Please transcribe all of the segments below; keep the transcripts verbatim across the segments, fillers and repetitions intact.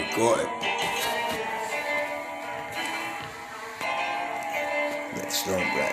Good. That's strong black.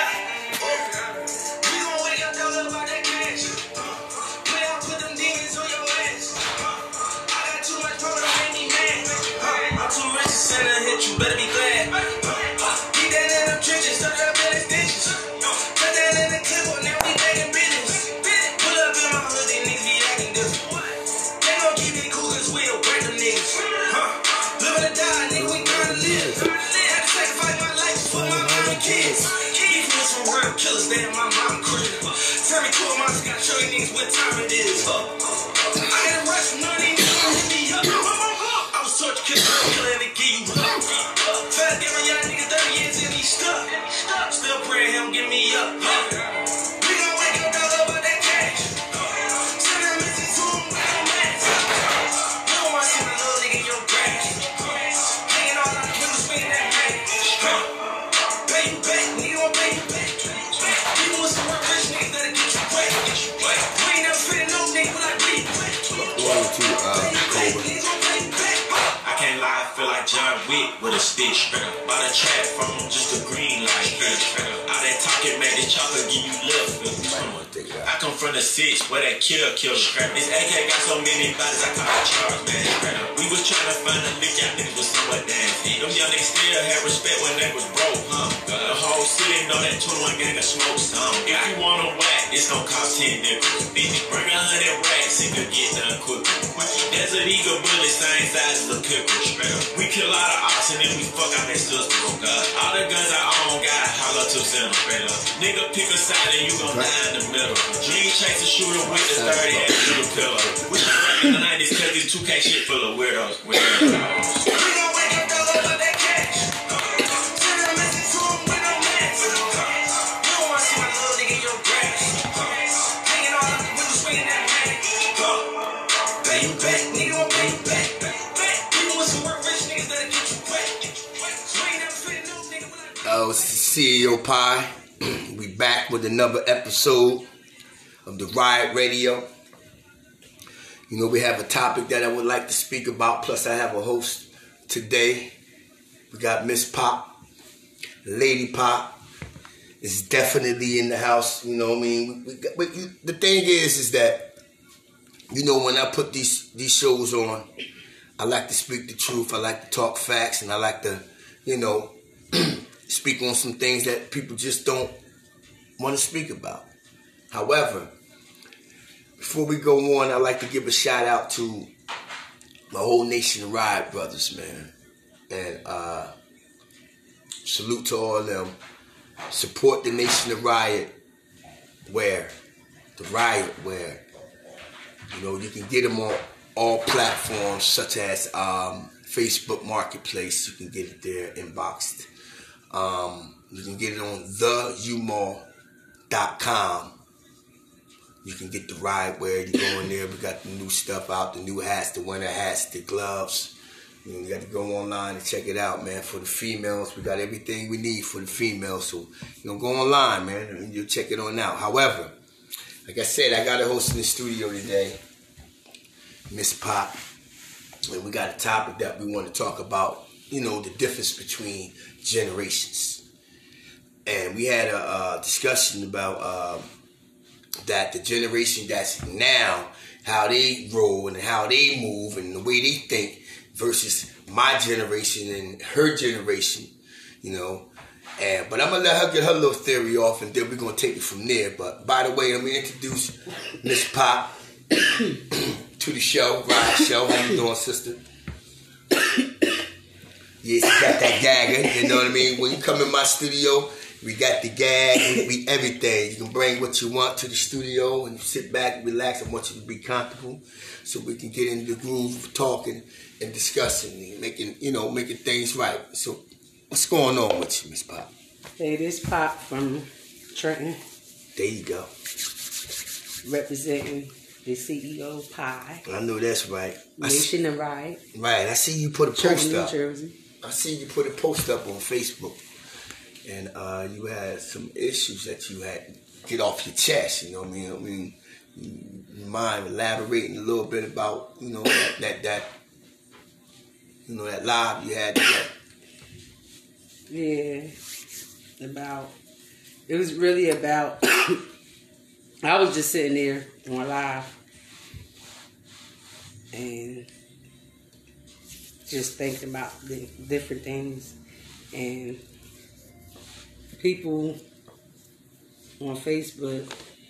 You better be glad. Keep that in them trenches, stuck up in the ditches. Cut that in the clipboard, now we making business. Pull up in my hood, these niggas be acting different. They gon' keep it cool, cause we'll break them niggas. Live or die, nigga, we gotta live. Had to sacrifice my life for my mom and kids. Keep me some real killers, they in my mom crib. Tell me to a monster, gotta show you niggas what time it is. I had to rush from none of these niggas hit me up. I was torture killer, killer, and they give you up. Fat give my young nigga thirty years and he stuck. Still praying him give me up. We gon' wake up all about that cash. Send that message to him with no mask. You don't wanna see my little nigga in your grass. Hanging all out the window, swinging that back. Pay you back, nigga gon' pay you back. People with some real rich niggas that'll get you wet. We ain't never spitting no nigga when I beat you. One, two, uh, Cobra. I can't lie, I feel like John Wick with a stitch. By the trap from just a green light. All that talking, man, this chopper give you love. I come from the six where that kill kill scrap. This A K got so many bodies, I call it Charles, man. We was trying to find a lick, y'all niggas was somewhat damn. Them young niggas still had respect when they was broke, huh? The whole city know that twenty-one gang got smoke some. If you wanna whack, it's gonna cost ten nickels. Bitch, bring a hundred racks and you get done quick. Desert Eagle bullet, same size as a pickle. We kill all the oxen and we fuck out that sister, oh God. All the guns I own, got hollow two center, better. Nigga pick a side and you gon' die in the middle. Dream chase a shooter with the thirty and shoot a pillow. We should rap in the nineties cause this two K shit full of weirdos. Weirdos. We gon' wake up all over that cash. Send a message to him with no mask. You don't wanna see my little nigga in your grass. Hanging all out the window, swinging that back. Pay you back, nigga gon' pay you back. Oh, it's the C E O Pie. We back with another episode of the Riot Radio. You know, we have a topic that I would like to speak about. Plus, I have a host today. We got Miss Pop, Lady Pop is definitely in the house. You know what I mean? We, we, we, you, the thing is, is that, you know, when I put these these shows on, I like to speak the truth. I like to talk facts, and I like to, you know, speak on some things that people just don't want to speak about. However, before we go on, I'd like to give a shout out to my whole Nation of Riot brothers, man. And uh, salute to all of them. Support the Nation of Riot where? The Riot where? You know, you can get them on all platforms such as um, Facebook Marketplace. You can get it there inboxed. Um, you can get it on the u mall dot com. You can get the Riot wear. You go in there. We got the new stuff out, the new hats, the winter hats, the gloves. You know, you got to go online and check it out, man. For the females, we got everything we need for the females. So, you know, go online, man, and you'll check it on out. However, like I said, I got a host in the studio today, Miss Pop. And we got a topic that we want to talk about, you know, the difference between generations. And we had a uh, discussion about uh, that the generation that's now, how they roll and how they move and the way they think versus my generation and her generation, you know. And but I'm going to let her get her little theory off and then we're going to take it from there. But by the way, let me introduce Miss Pop to the show, Riot Show. How you doing, sister? Yeah, she got that gagger, you know what I mean? When you come in my studio, we got the gag, we, we everything. You can bring what you want to the studio and sit back and relax. I want you to be comfortable so we can get into the groove of talking and discussing and making, you know, making things right. So what's going on with you, Miss Pop? Hey, this Pop from Trenton. There you go. Representing the C E O Pie. I know that's right. Nation of Riot. Right, I see you put a post Trenton, up. New Jersey. I see you put a post up on Facebook. And uh, you had some issues that you had to get off your chest, you know what I mean? I mean, you, you mind elaborating a little bit about, you know, that, that, that You know, that live you had today. Yeah. About, it was really about, I was just sitting there on live and just thinking about the different things, and people on Facebook,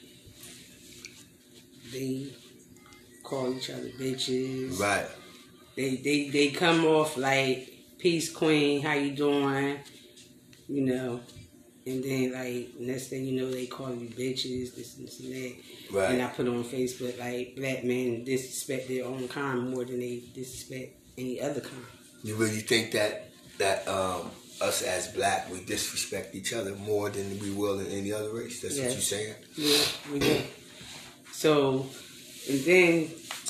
they call each other bitches. Right. They they they come off like, peace queen, how you doing? You know, and then like next thing you know, they call you bitches, this and this and that. Right. And I put on Facebook like, black men disrespect their own kind more than they disrespect any other kind. You really think that that um, us as black, we disrespect each other more than we will in any other race? That's Yeah. what you're saying? Yeah, we do. So, and then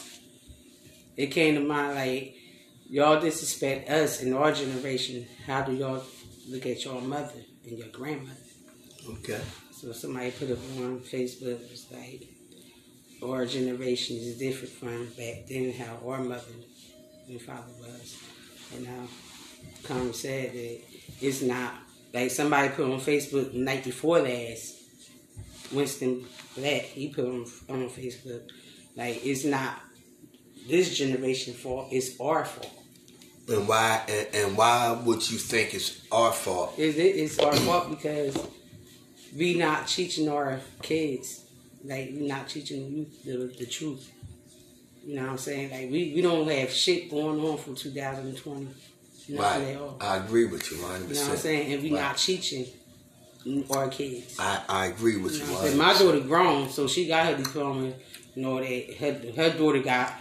it came to mind like, y'all disrespect us in our generation. How do y'all look at your mother and your grandmother? Okay. So somebody put up on Facebook, it was like, our generation is different from back then, how our mother and father was. And now, Carmen said that it's not, like somebody put on Facebook the night before last, Winston Black, he put on, on Facebook, like, it's not this generation's fault, it's our fault. And why? And, and why would you think it's our fault? It, it, it's our fault because we not teaching our kids, like, we not teaching the youth the, the truth. You know what I'm saying? Like, we, we don't have shit going on from two thousand twenty. Nothing Right. at all. I agree with you one hundred percent. You know what I'm saying? And we Right. not teaching our kids. I, I agree with You you know one what I'm hundred saying? percent. My daughter grown, so she got her diploma. You know, that her, her daughter got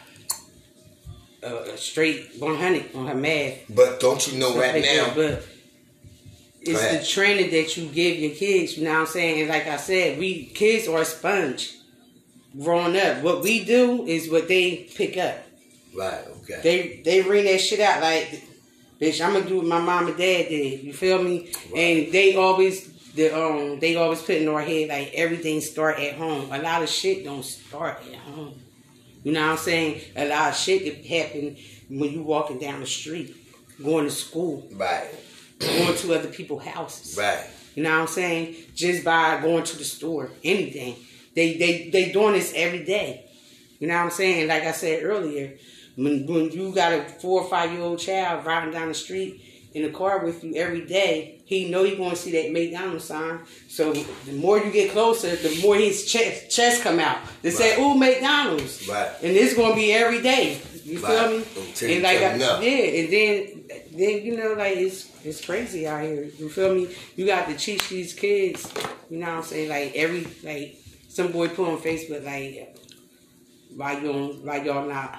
a, a straight one hundred on her math. But don't you know Stuff right like now? that. But it's ahead. the training that you give your kids. You know what I'm saying? And like I said, we kids are a sponge. Growing up, what we do is what they pick up. Right, okay. They they bring that shit out like, bitch, I'm gonna do what my mom and dad did. You feel me? Right. And they always the um they always put in our head like everything start at home. A lot of shit don't start at home. You know what I'm saying? A lot of shit that happen when you walking down the street, going to school, Right, going to other people's houses. right. You know what I'm saying? Just by going to the store, anything. They they they doing this every day. You know what I'm saying? Like I said earlier, when when you got a four or five year old child riding down the street in a car with you every day, he know he gonna see that McDonald's sign. So the more you get closer, the more his chest chest come out. They say, Right. "Ooh, McDonald's," Right. and it's gonna be every day. You feel Right. me? Until you And like, tell I, him no. yeah, and then then you know, like it's it's crazy out here. You feel me? You got to teach these kids. You know what I'm saying? Like every like some boy put on Facebook like, why you don't, why y'all not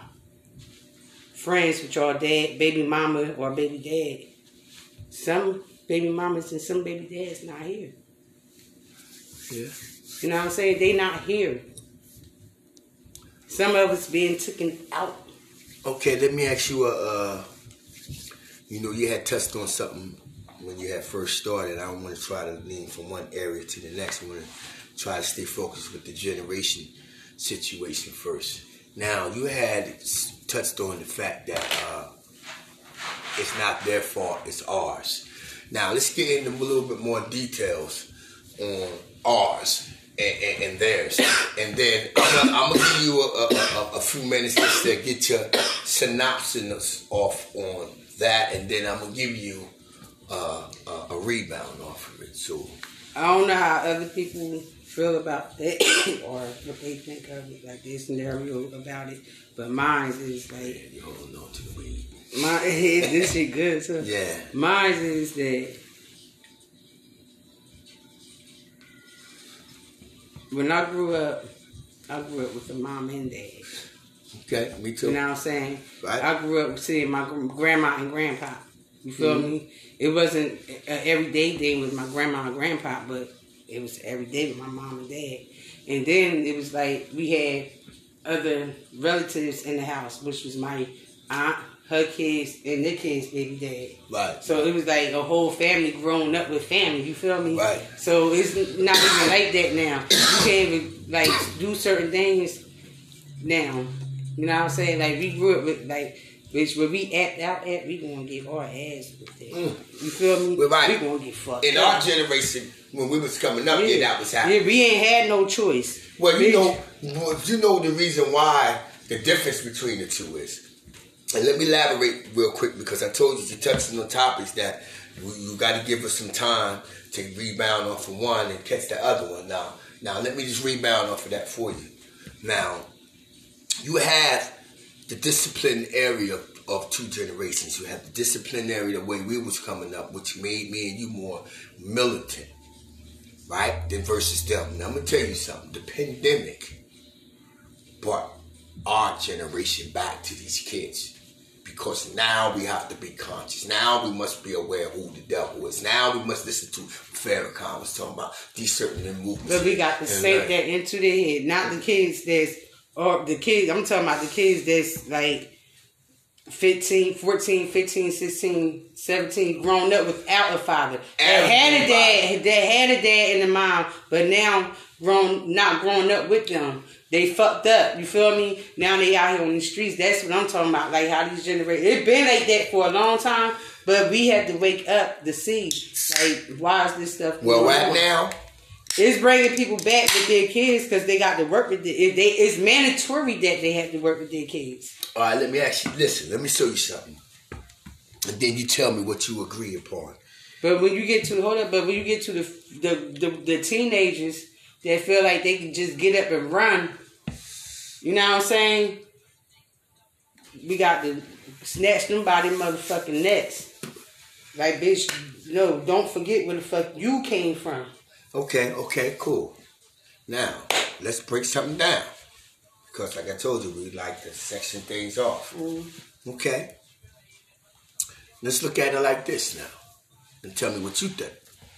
friends with your dad, baby mama or baby dad? Some baby mamas and some baby dads not here. Yeah. You know what I'm saying? They not here. Some of us being taken out. Okay, let me ask you a, uh, you know, you had touched on something when you had first started. I don't want to try to lean from one area to the next. I want to try to stay focused with the generation situation first. Now, you had touched on the fact that uh, it's not their fault, it's ours. Now, let's get into a little bit more details on ours and, and, and theirs. And then I'm gonna, I'm gonna give you a, a, a, a few minutes just to get your synopsis off on that, and then I'm gonna give you uh, a, a rebound off of it. So I don't know how other people feel about that or what they think of it, like this scenario about it. But mine is like, you holding on to the weed. my this shit good too. Yeah. Mine is that when I grew up, I grew up with a mom and dad. Okay, me too. You know what I'm saying? Right. I grew up seeing my gr- grandma and grandpa. You feel Mm-hmm. me? It wasn't an everyday day with my grandma and grandpa, but it was every day with my mom and dad. And then it was like we had other relatives in the house, which was my aunt, her kids, and their kids' baby dad. Right. So it was like a whole family growing up with family. You feel me? Right. So it's not even like that now. You can't even like do certain things now. You know what I'm saying? Like we grew up with like Which when we act out at, we gonna get our ass with that. Mm. You feel me? We're right. We gonna get fucked In up. our generation, when we was coming up, yeah, yeah that was happening. Yeah, we ain't had no choice. Well, you know, well, you know the reason why the difference between the two is. And let me elaborate real quick because I told you to touch on topics that you, you got to give us some time to rebound off of one and catch the other one. Now, now let me just rebound off of that for you. Now, you have the discipline area of two generations. You have the discipline area the way we was coming up, which made me and you more militant, right? Than versus them. Now, I'm going to tell you something. The pandemic brought our generation back to these kids. Because now we have to be conscious. Now we must be aware of who the devil is. Now we must listen to Farrakhan was talking about these certain movements. But we got to sink that into their head. Not the kids that's, or the kids, I'm talking about the kids that's like fifteen, fourteen, fifteen, sixteen, seventeen, grown up without a father. They had a dad, they had a dad and a mom, but now grown, not grown up with them. They fucked up, you feel me? Now they out here on the streets. That's what I'm talking about. Like how these generations, it's been like that for a long time, but we had to wake up to see, like, why is this stuff Well, right on? now, it's bringing people back with their kids because they got to work with the, it, they, it's mandatory that they have to work with their kids. All right, let me ask you, listen, let me show you something. And then you tell me what you agree upon. But when you get to, hold up, but when you get to the the, the, the teenagers that feel like they can just get up and run, you know what I'm saying? We got to snatch them by their motherfucking necks. Like, bitch, no, don't forget where the fuck you came from. Okay, okay, cool. Now, let's break something down. Because like I told you, we like to section things off. Mm. Okay? Let's look at it like this now. And tell me what you think.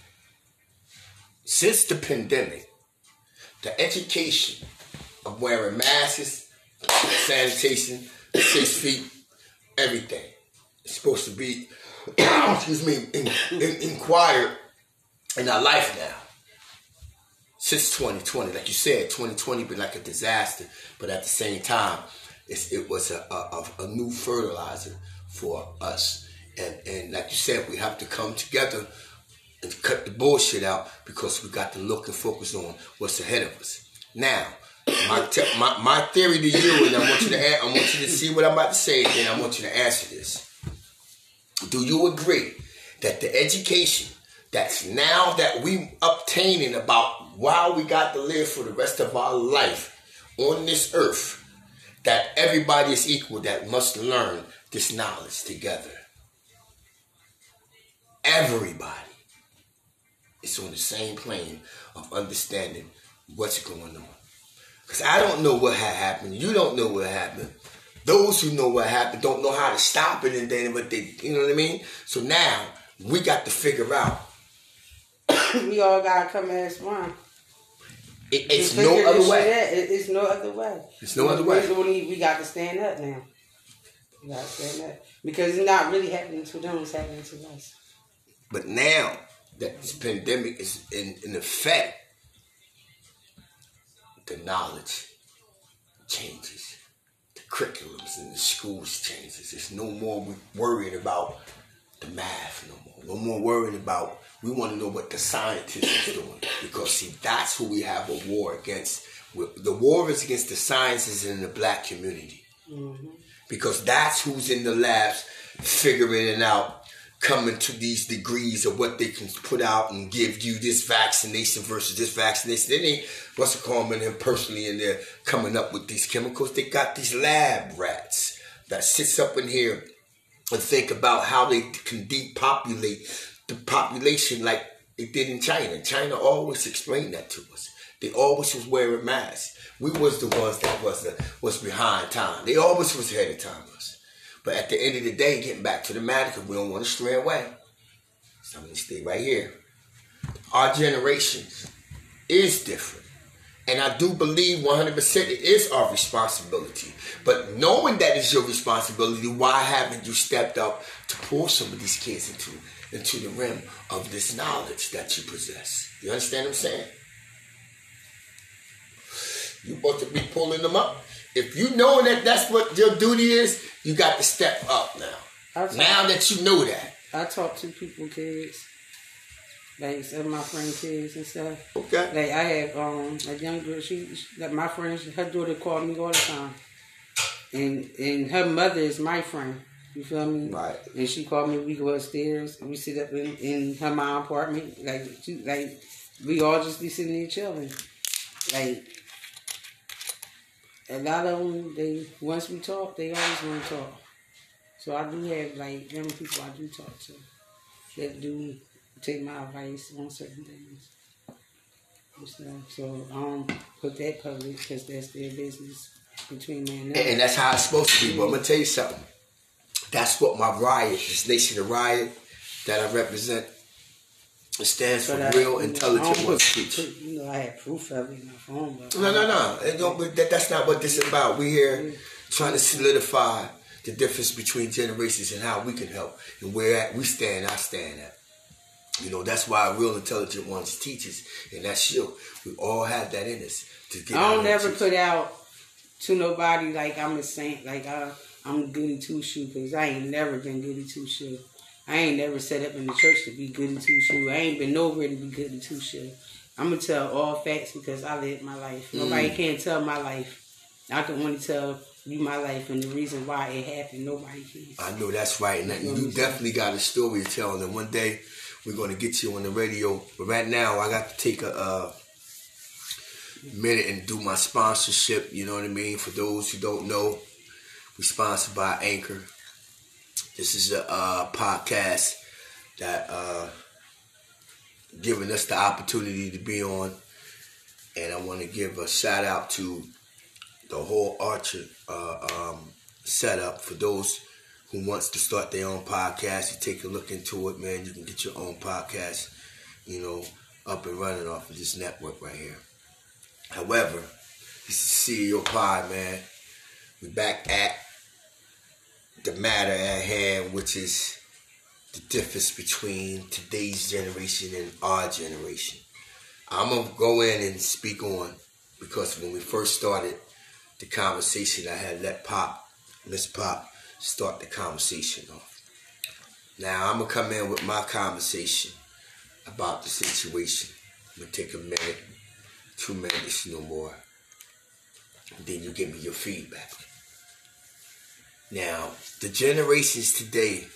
Since the pandemic, the education of wearing masks, sanitation, six feet, everything. It's supposed to be, excuse me, in, in, inquired in our life now. Since twenty twenty, like you said, twenty twenty been like a disaster, but at the same time, it's, it was a, a, a new fertilizer for us. And, and like you said, we have to come together and cut the bullshit out because we got to look and focus on what's ahead of us. Now, my, te- my my theory to you, and I want you to add, I want you to see what I'm about to say, and I want you to answer this. Do you agree that the education that's now that we obtaining about while we got to live for the rest of our life on this earth, that everybody is equal, that must learn this knowledge together? Everybody is on the same plane of understanding what's going on. Because I don't know what had happened. You don't know what happened. Those who know what happened don't know how to stop it, and then what they, you know what I mean? So now we got to figure out. We all gotta come as one. It, it's no other way. It, it's no other way. It's no other way. We, we got to stand up now. We got to stand up because it's not really happening to them; it's happening to us. But now that this pandemic is in, in effect, the knowledge changes. The curriculums in the schools changes. It's no more worrying about the math no more. No more worrying about, we want to know what the scientists are doing. Because see, that's who we have a war against. The war is against the sciences in the black community. Mm-hmm. Because that's who's in the labs figuring it out, coming to these degrees of what they can put out and give you this vaccination versus this vaccination. They ain't Russell Coleman and personally in there coming up with these chemicals. They got these lab rats that sits up in here and think about how they can depopulate the population like it did in China. China always explained that to us. They always was wearing masks. We was the ones that was the, was behind time. They always was ahead of time. But at the end of the day, getting back to the matter, because we don't want to stray away. So I'm going to stay right here. Our generation is different. And I do believe one hundred percent it is our responsibility. But knowing that it's your responsibility, why haven't you stepped up to pull some of these kids into, into the realm of this knowledge that you possess? You understand what I'm saying? You're supposed to be pulling them up if you know that that's what your duty is, you got to step up now. Talk, now that you know that. I talk to people, kids. Like some of my friend kids and stuff. Okay. Like I have um a young girl, she, she like my friend, her daughter called me all the time. And and her mother is my friend. You feel me? Right. And she called me, we go upstairs and we sit up in, in her mom's apartment. Like she, like we all just be sitting there chilling. Like a lot of them, they once we talk, they always want to talk. So I do have like young people I do talk to that do take my advice on certain things. And stuff. So I don't put that public because that's their business between man and And, and that's how it's supposed to be. But I'm gonna tell you something. That's what my riot, this Nation of Riot that I represent, it stands for but real I, intelligent you know, one speech. You know, I have proof of it in my phone. But No, no, no. It don't, that, that's not what this is about. We're here trying to solidify the difference between generations and how we can help. And where at we stand, I stand at. You know, that's why real intelligent ones teaches, and that's you. We all have that in us. To get I don't never put out to nobody like I'm a saint, like I, I'm goody two shoe, because I ain't never been goody two shoe. I ain't never set up in the church to be goody two shoe. I ain't been nowhere to be goody two shoe. I'm gonna tell all facts because I lived my life. Mm. Nobody can tell my life. I can only tell you my life and the reason why it happened. Nobody can. I know that's right. And you, you definitely got a story to tell. And one day we're gonna get you on the radio. But right now I got to take a uh, minute and do my sponsorship. You know what I mean? For those who don't know, we're sponsored by Anchor. This is a uh, podcast that uh, giving us the opportunity to be on. And I want to give a shout out to the whole Archer uh, um, setup. For those who wants to start their own podcast, you take a look into it, man. You can get your own podcast, you know, up and running off of this network right here. However, this is C E O Pie, man. We're back at the matter at hand, which is the difference between today's generation and our generation. I'm going to go in and speak on, because when we first started the conversation, I had let Pop, Miss Pop, start the conversation off. Now, I'm going to come in with my conversation about the situation. I'm going to take a minute, two minutes, no more. And then you give me your feedback. Now, the generations today,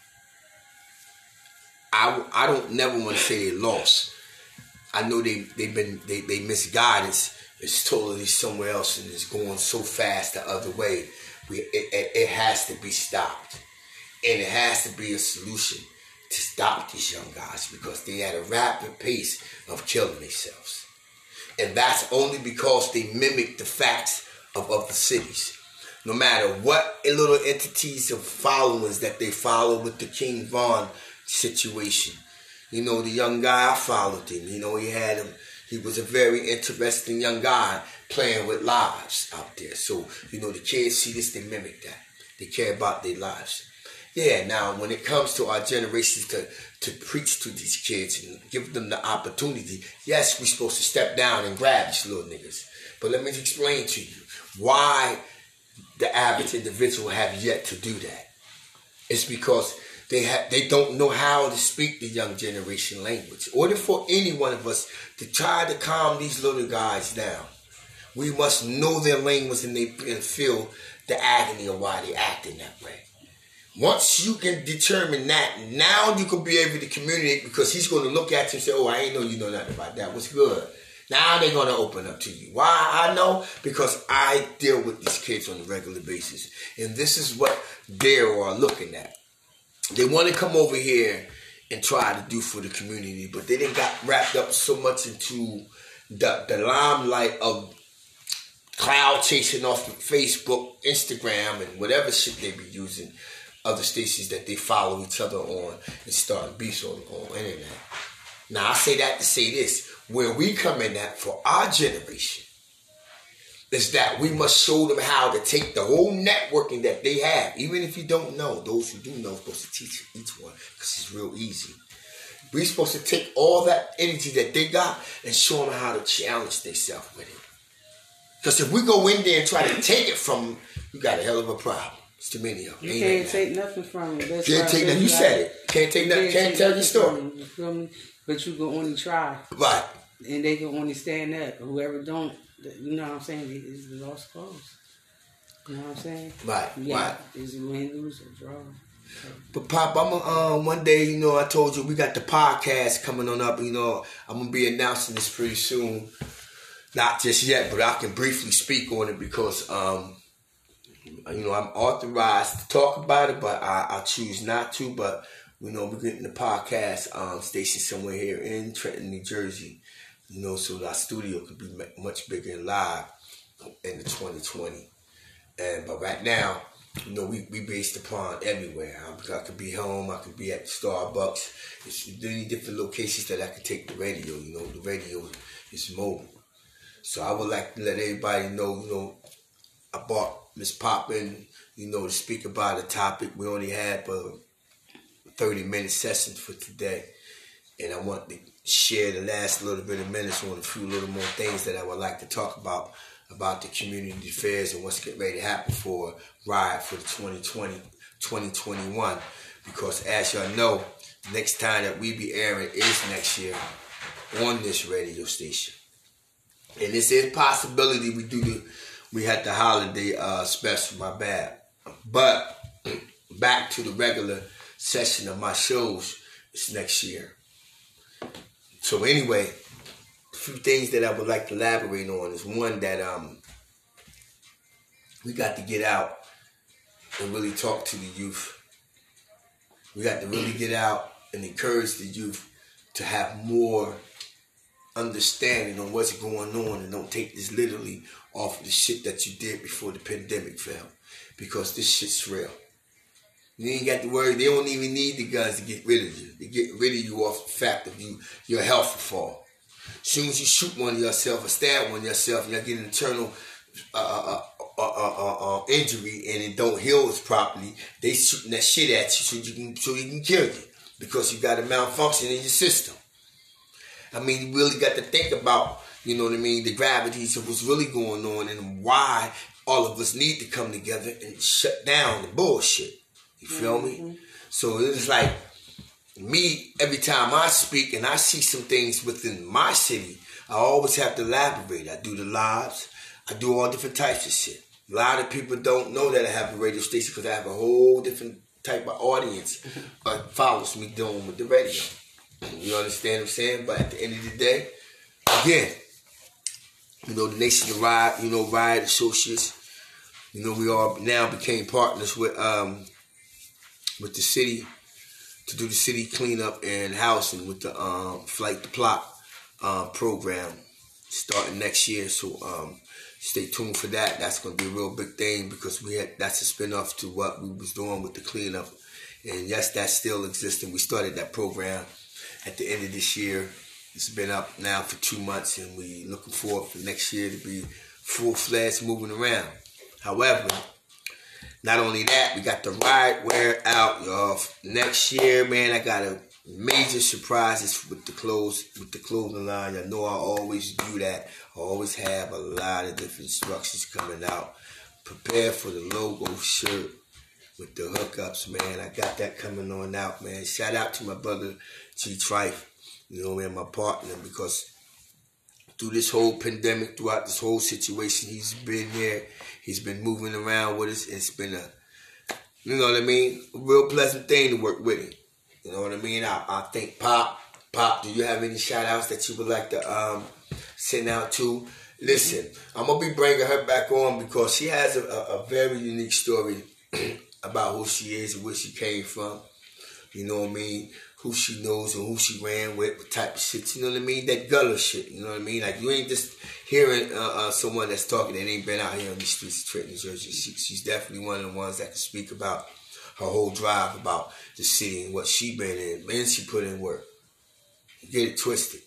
I, I don't never want to say they lost. I know they they've been they they misguidance is totally somewhere else and it's going so fast the other way. We it, it, it has to be stopped, and it has to be a solution to stop these young guys, because they at a rapid pace of killing themselves, and that's only because they mimic the facts of other cities. No matter what little entities of followers that they follow with the King Von situation. You know, the young guy, I followed him. You know, he had him. He was a very interesting young guy playing with lives out there. So, you know, the kids see this, they mimic that. They care about their lives. Yeah, now, when it comes to our generations to, to preach to these kids and give them the opportunity, yes, we're supposed to step down and grab these little niggas. But let me explain to you why the average individual have yet to do that. It's because they have they don't know how to speak the young generation language. In order for any one of us to try to calm these little guys down, we must know their language and they and feel the agony of why they're acting that way. Once you can determine that, now you can be able to communicate, because he's going to look at you and say, oh, I ain't know you know nothing about that. What's good? Now they're going to open up to you. Why I know? Because I deal with these kids on a regular basis. And this is what they are looking at. They want to come over here and try to do for the community, but they didn't got wrapped up so much into the, the limelight of cloud chasing off of Facebook, Instagram, and whatever shit they be using, other stations that they follow each other on and starting beefs on on internet. Now I say that to say this. Where we come in at for our generation is that we must show them how to take the whole networking that they have. Even if you don't know, those who do know are supposed to teach each one, because it's real easy. We're supposed to take all that energy that they got and show them how to challenge themselves with it. Because if we go in there and try to take it from them, you got a hell of a problem. It's too many of them. You Ain't can't that take nothing from them. That's can't take nothing. You said it. Can't take nothing. Can't tell your story. You feel me? But you can only try. Right. And they can only stand up. Whoever don't, you know what I'm saying, it's the lost cause. You know what I'm saying? Right, yeah, right. It's a win, lose, or draw. So. But Pop, I'm a, uh, one day, you know, I told you we got the podcast coming on up. You know, I'm gonna be announcing this pretty soon. Not just yet, but I can briefly speak on it because, um, you know, I'm authorized to talk about it, but I, I choose not to. But you know, we're getting the podcast um, station somewhere here in Trenton, New Jersey. You know, so our studio could be much bigger and live in the twenty twenty. And but right now, you know, we, we based upon everywhere. I, I could be home, I could be at Starbucks. It's many different locations that I could take the radio. You know, the radio is mobile. So I would like to let everybody know, you know, I brought Miss Poppin, you know, to speak about a topic. We only had a thirty minute session for today. And I want to share the last little bit of minutes on a few little more things that I would like to talk about, about the community affairs and what's getting ready to happen for Ride for the twenty twenty, twenty twenty-one. Because as y'all know, the next time that we be airing is next year on this radio station. And this is a possibility we do the, we had the holiday uh, special, my bad. But back to the regular session of my shows, it's next year. So anyway, a few things that I would like to elaborate on is one that um we got to get out and really talk to the youth. We got to really get out and encourage the youth to have more understanding on what's going on and don't take this literally off of the shit that you did before the pandemic fell. Because this shit's real. You ain't got to worry. They don't even need the guns to get rid of you. They get rid of you off the fact of you, your health will fall. As soon as you shoot one of yourself or stab one of yourself, you get an internal uh, uh, uh, uh, uh, injury and it don't heal properly. They shooting that shit at you so you can so you can kill you because you got a malfunction in your system. I mean, you really got to think about, you know what I mean, the gravities of what's really going on and why all of us need to come together and shut down the bullshit. You feel mm-hmm. me? So it's like me, every time I speak and I see some things within my city, I always have to elaborate. I do the lives. I do all different types of shit. A lot of people don't know that I have a radio station because I have a whole different type of audience that follows me doing with the radio. You understand what I'm saying? But at the end of the day, again, you know, the Nation of Ride, you know, Ride Associates, you know, we all now became partners with um with the city to do the city cleanup and housing with the um, Flight the Plot uh, program starting next year. So um, stay tuned for that. That's going to be a real big thing because we had that's a spinoff to what we was doing with the cleanup. And yes, that's still existing. We started that program at the end of this year. It's been up now for two months, and we looking forward for next year to be full-fledged moving around. However, not only that, we got the Ride Wear out, y'all. Next year, man, I got a major surprises with the clothes, with the clothing line. I know I always do that. I always have a lot of different instructions coming out. Prepare for the logo shirt with the hookups, man. I got that coming on out, man. Shout out to my brother G Trife, you know, man, my partner, because through this whole pandemic, throughout this whole situation, he's been there. He's been moving around with us. It's been a, you know what I mean, a real pleasant thing to work with him. You know what I mean? I, I think Pop, Pop, do you have any shout outs that you would like to um, send out to? Listen, I'm going to be bringing her back on because she has a, a, a very unique story about who she is and where she came from. You know what I mean? Who she knows and who she ran with, what type of shit, you know what I mean? That gutter shit, you know what I mean? Like, you ain't just hearing uh, uh, someone that's talking that ain't been out here on the streets of Trenton, New Jersey. She, she's definitely one of the ones that can speak about her whole drive about the city and what she been in. Man, she put in work. Get it twisted.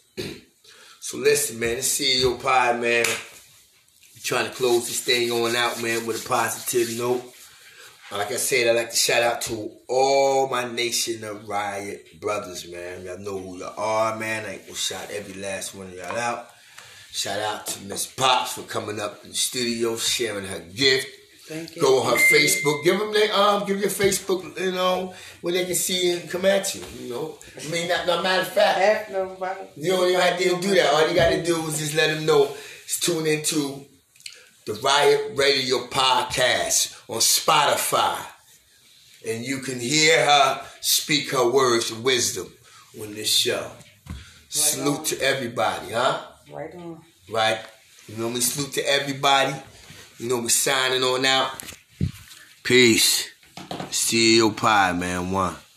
So listen, man, this C E O Pie, man, trying to close this thing on out, man, with a positive note. Like I said, I'd like to shout out to all my Nation of Riot brothers, man. Y'all know who y'all are, man. I ain't gonna shout every last one of y'all out. Shout out to Miss Pops for coming up in the studio, sharing her gift. Thank you. Go on her Facebook. Give them their um, give your Facebook, you know, where they can see and come at you. You know, I mean, not, no matter of fact, you don't even have to do that. All you got to do is just let them know. Just tune into the Riot Radio podcast on Spotify, and you can hear her speak her words of wisdom on this show. Right. Salute on. To everybody, huh? Right on. Right. You know me. Salute to everybody. You know, we signing on out. Peace. C E O Pie, man. One.